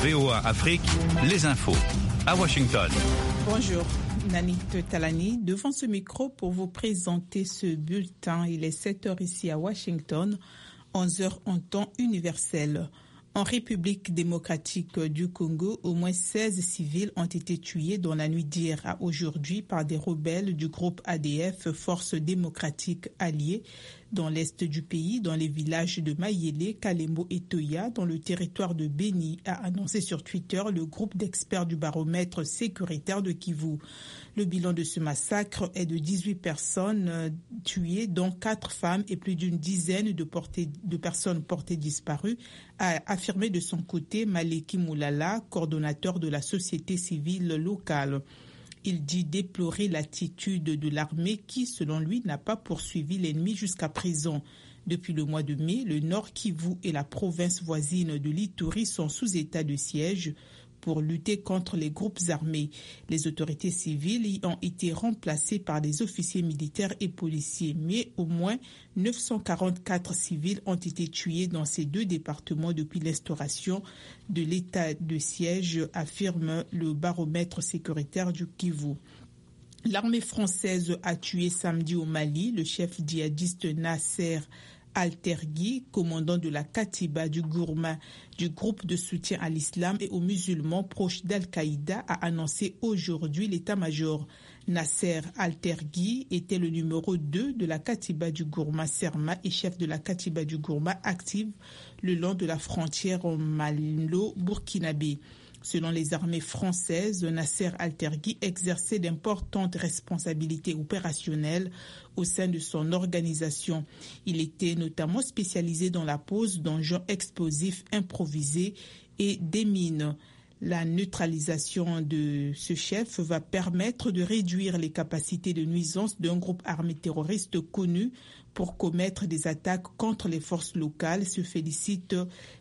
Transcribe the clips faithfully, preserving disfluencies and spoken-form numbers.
V O A Afrique, les infos. À Washington. Bonjour, Nani Talani, devant ce micro pour vous présenter ce bulletin. Il est sept heures ici à Washington, onze heures en temps universel. En République démocratique du Congo, au moins seize civils ont été tués dans la nuit d'hier à aujourd'hui par des rebelles du groupe A D F, Forces démocratiques alliées, dans l'est du pays, dans les villages de Mayele, Kalembo et Toya, dans le territoire de Beni, a annoncé sur Twitter le groupe d'experts du baromètre sécuritaire de Kivu. Le bilan de ce massacre est de dix-huit personnes tuées, dont quatre femmes et plus d'une dizaine de, portées, de personnes portées disparues, a affirmé de son côté Maleki Moulala, coordonnateur de la société civile locale. Il dit déplorer l'attitude de l'armée qui, selon lui, n'a pas poursuivi l'ennemi jusqu'à présent. Depuis le mois de mai, le Nord Kivu et la province voisine de l'Ituri sont sous état de siège pour lutter contre les groupes armés. Les autorités civiles y ont été remplacées par des officiers militaires et policiers, mais au moins neuf cent quarante-quatre civils ont été tués dans ces deux départements depuis l'instauration de l'état de siège, affirme le baromètre sécuritaire du Kivu. L'armée française a tué samedi au Mali le chef djihadiste Nasser Al-Terghi, commandant de la Katiba du Gourma, du groupe de soutien à l'islam et aux musulmans proches d'Al-Qaïda, a annoncé aujourd'hui l'état-major. Nasser Al-Terghi était le numéro deux de la Katiba du Gourma Serma et chef de la Katiba du Gourma active le long de la frontière au Malo-Burkinabé. Selon les armées françaises, Nasser Al-Terghi exerçait d'importantes responsabilités opérationnelles au sein de son organisation. Il était notamment spécialisé dans la pose d'engins explosifs improvisés et des mines. La neutralisation de ce chef va permettre de réduire les capacités de nuisance d'un groupe armé terroriste connu pour commettre des attaques contre les forces locales, se félicite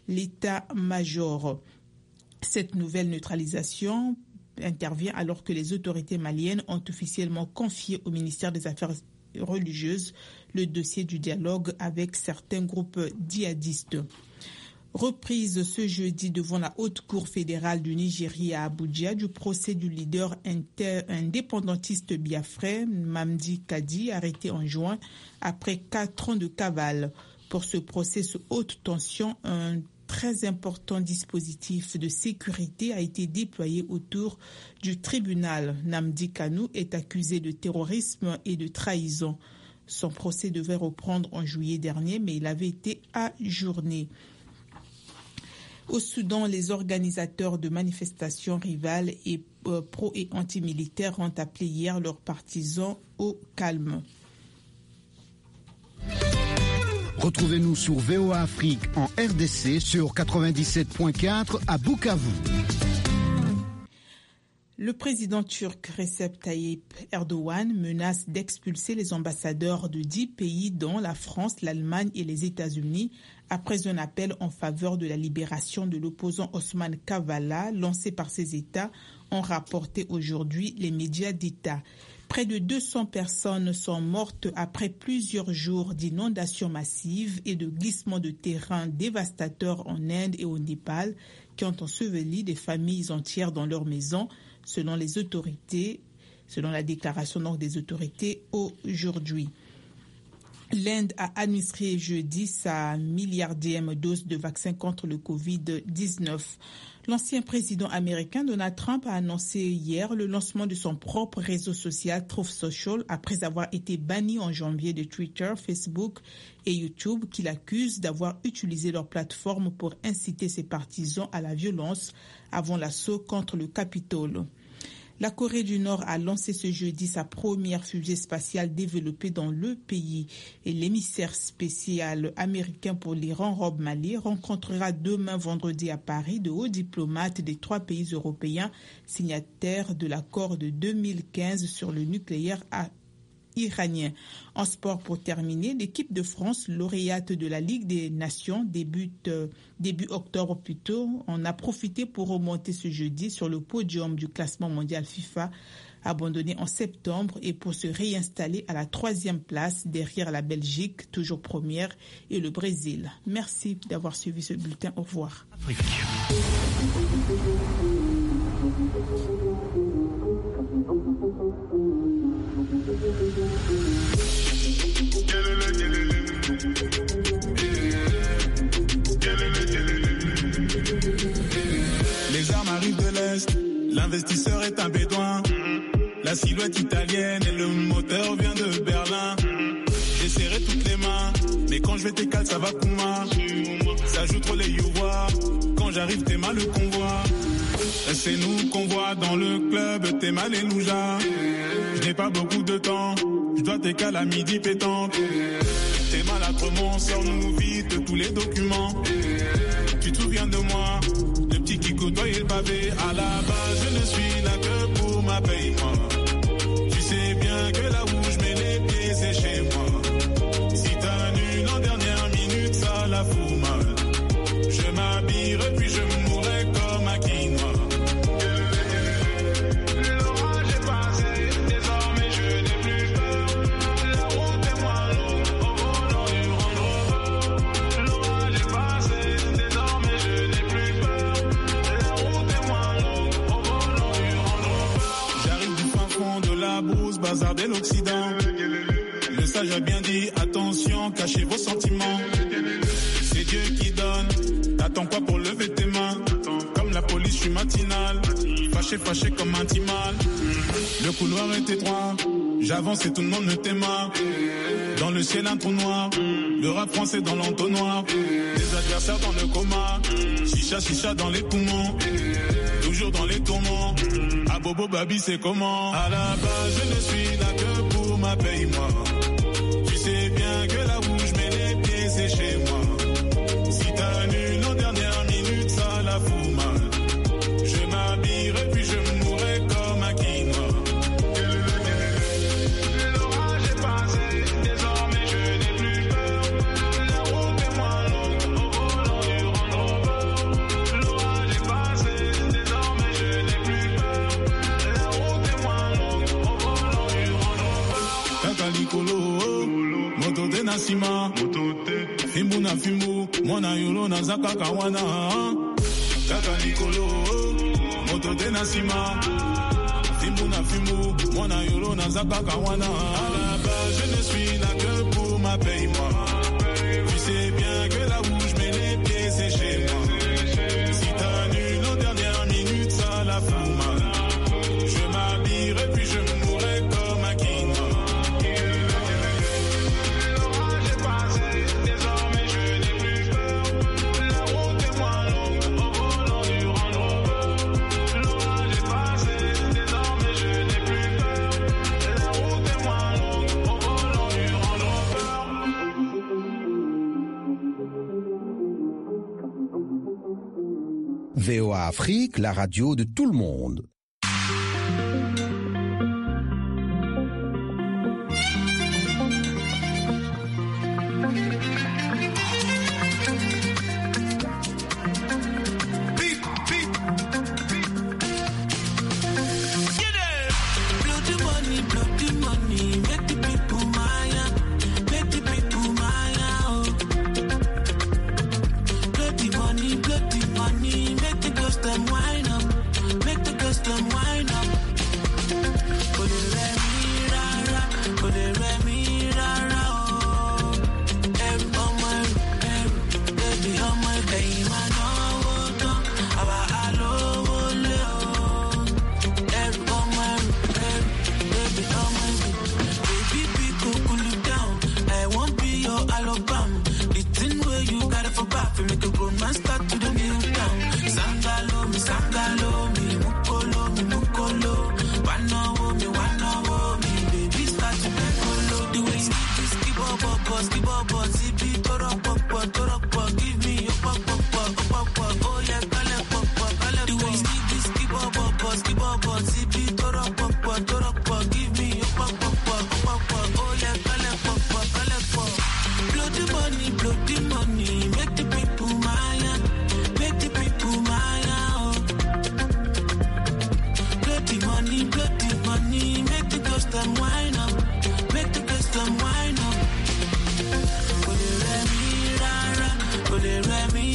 l'état-major. Cette nouvelle neutralisation intervient alors que les autorités maliennes ont officiellement confié au ministère des Affaires religieuses le dossier du dialogue avec certains groupes djihadistes. Reprise ce jeudi devant la Haute Cour fédérale du Nigeria à Abuja du procès du leader inter- indépendantiste biafrais Mamdi Kadi, arrêté en juin après quatre ans de cavale. Pour ce procès sous haute tension, un très important dispositif de sécurité a été déployé autour du tribunal. Nnamdi Kanu est accusé de terrorisme et de trahison. Son procès devait reprendre en juillet dernier, mais il avait été ajourné. Au Soudan, les organisateurs de manifestations rivales et euh, pro- et antimilitaires ont appelé hier leurs partisans au calme. Retrouvez-nous sur V O A Afrique en R D C sur quatre-vingt-dix-sept virgule quatre à Bukavu. Le président turc Recep Tayyip Erdogan menace d'expulser les ambassadeurs de dix pays dont la France, l'Allemagne et les États-Unis après un appel en faveur de la libération de l'opposant Osman Kavala lancé par ces États, ont rapporté aujourd'hui les médias d'État. Près de deux cents personnes sont mortes après plusieurs jours d'inondations massives et de glissements de terrain dévastateurs en Inde et au Népal qui ont enseveli des familles entières dans leurs maisons, selon les autorités, selon la déclaration donc des autorités aujourd'hui. L'Inde a administré jeudi sa milliardième dose de vaccin contre le covid dix-neuf. L'ancien président américain Donald Trump a annoncé hier le lancement de son propre réseau social Truth Social après avoir été banni en janvier de Twitter, Facebook et YouTube qu'il accuse d'avoir utilisé leur plateforme pour inciter ses partisans à la violence avant l'assaut contre le Capitole. La Corée du Nord a lancé ce jeudi sa première fusée spatiale développée dans le pays et l'émissaire spécial américain pour l'Iran, Rob Malley, rencontrera demain vendredi à Paris de hauts diplomates des trois pays européens signataires de l'accord de deux mille quinze sur le nucléaire à iranien. En sport, pour terminer, l'équipe de France, lauréate de la Ligue des Nations, débute euh, début octobre plutôt, on a profité pour remonter ce jeudi sur le podium du classement mondial FIFA abandonné en septembre et pour se réinstaller à la troisième place derrière la Belgique, toujours première, et le Brésil. Merci d'avoir suivi ce bulletin. Au revoir. Afrique. Les armes arrivent de l'Est, l'investisseur est un bédouin. La silhouette italienne et le moteur vient de Berlin. J'ai serré toutes les mains, mais quand je vais t'écaler, ça va Kouma. Ça joue trop les youvois, quand j'arrive t'es mal le convoi. C'est nous qu'on voit dans le club, t'es mal et louja. Je n'ai pas beaucoup de temps, je dois t'écaler à midi pétanque. T'es mal à Tremont, sors-nous vite tous les documents. Tu te souviens de moi, le petit qui côtoyait le pavé. À la base, je ne suis là que pour ma paye, moi. Tu sais bien que là où je mets les pieds, c'est chez moi. Si t'as nul en dernière minute, ça la fout mal. Je m'habillerai puis je mourrai comme un quinoa. L'orage est passé, désormais je n'ai plus peur. La route est moins longue, au volant du Range Rover. L'orage est passé, désormais je n'ai plus peur. La route est moins longue, au volant du Range Rover. J'arrive du fin fond de la brousse, bazar de l'Occident. Le sage a bien dit, attention, cachez vos sentiments. C'est Dieu qui donne, t'attends quoi pour lever tes mains? Comme la police, je suis matinal, fâché, fâché comme un timal. Le couloir est étroit, j'avance et tout le monde me t'aima. Dans le ciel un trou noir, le rap français dans l'entonnoir. Des adversaires dans le coma, chicha, chicha dans les poumons. Toujours dans les tourments, à Bobo Babi c'est comment? À la base je ne suis là que pour ma paye, moi. Tu sais bien que là où je mets les pieds c'est chez moi. Si t'as nul en dernière minute, ça la fout mal. Je m'habillerai puis je mourrai comme un quinoa. L'orage est passé, désormais je n'ai plus peur. La route est moins longue, au volant du Range Rover. L'orage est passé, désormais je n'ai plus peur. La route est moins longue, au volant du Range Rover. Kaka Nicolo, moto de Nassima, Fimbu na Fimbu, mwana yolo na zaka kawana. Kaka Nicolo, moto de Nassima, Fimbu na Fimbu, mwana yolo na zaka kawana. À la base, je ne suis là que pour ma paye, moi. Tu sais bien que là où je mets les pieds, c'est chez moi. Si t'as nul en dernière minute, ça la fout mal. Je m'habillerai puis je mourrai comme un quinoa. L'orage est passé, désormais je n'ai plus peur. La route est moins longue, au volant du Range Rover. L'orage est passé, désormais je n'ai plus peur. La route est moins longue, au volant du Range Rover. V O A Afrique, la radio de tout le monde. Baby, on my